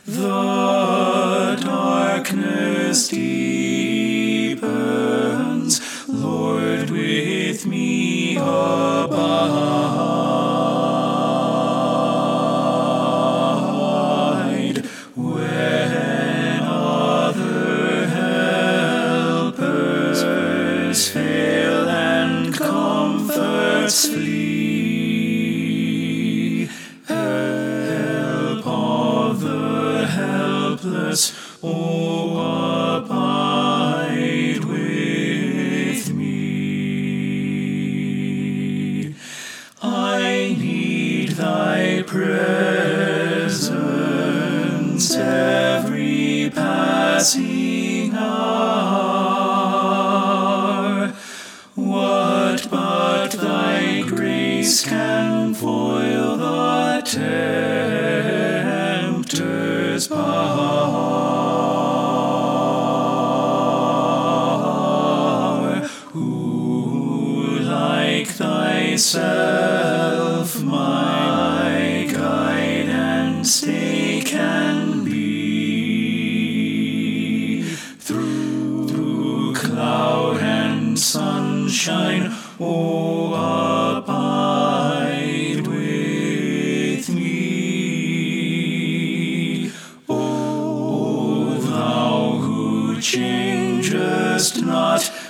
The darkness deepens, Lord, with me abide. When other helpers fail and comforts flee, help of the helpless, oh, abide with me. I need thy presence every passing hour. What but thy grace can foil the tempter's power? Who like thyself my guide and stay can be? Through cloud and sunshine, oh, abide with me. O thou who changest not,